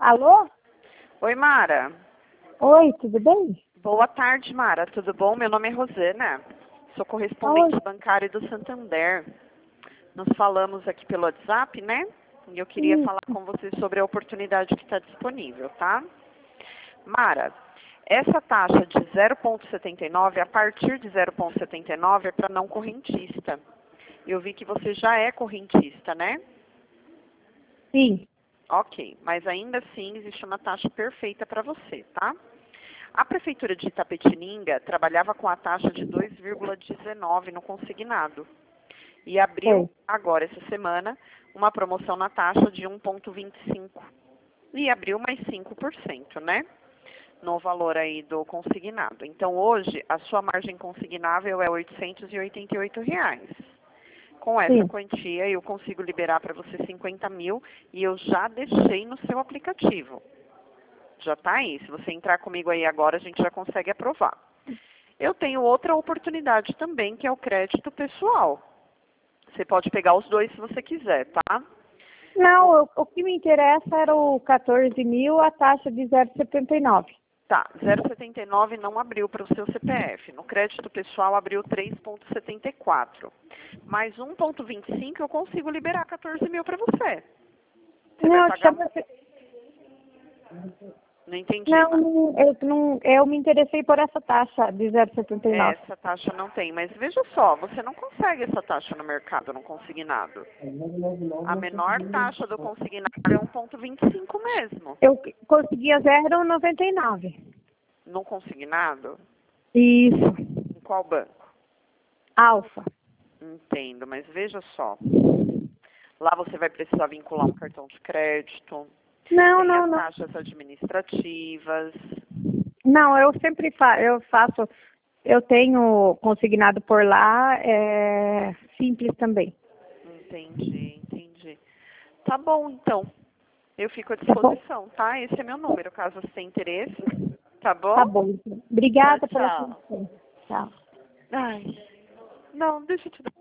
Alô? Oi, Mara. Oi, tudo bem? Boa tarde, Mara. Tudo bom? Meu nome é Rosana. Sou correspondente bancária do Santander. Nos falamos aqui pelo WhatsApp, né? E eu queria falar com você sobre a oportunidade que está disponível, tá? Mara, essa taxa de 0,79, a partir de 0,79 é para não correntista. Eu vi que você já é correntista, né? Sim. Ok, mas ainda assim existe uma taxa perfeita para você, tá? A Prefeitura de Itapetininga trabalhava com a taxa de 2,19 no consignado. E abriu, agora essa semana, uma promoção na taxa de 1,25. E abriu mais 5%, né? No valor aí do consignado. Então, hoje, a sua margem consignável é R$ 888. Com essa quantia, eu consigo liberar para você 50 mil e eu já deixei no seu aplicativo. Já está aí. Se você entrar comigo aí agora, a gente já consegue aprovar. Eu tenho outra oportunidade também, que é o crédito pessoal. Você pode pegar os dois se você quiser, tá? Não, o que me interessa era o 14 mil, a taxa de 0,79. Tá, 0,79 não abriu para o seu CPF. No crédito pessoal abriu 3,74. Mais 1,25 eu consigo liberar 14 mil para você. Você vai pagar... Não entendi. Não, eu me interessei por essa taxa de 0,79. Essa taxa não tem, mas veja só, você não consegue essa taxa no mercado, no consignado. A menor taxa do consignado é 1,25 mesmo. Eu conseguia 0,99. No consignado? Isso. Em qual banco? Alfa. Entendo, mas veja só. Lá você vai precisar vincular um cartão de crédito. Não. As taxas administrativas. Não, eu sempre faço, eu tenho consignado por lá, simples também. Entendi. Tá bom, então. Eu fico à disposição, tá? Esse é meu número, caso você tenha interesse. Tá bom? Tá bom. Obrigada Tchau. pela atenção. Tchau. Ai, não, deixa eu te dar.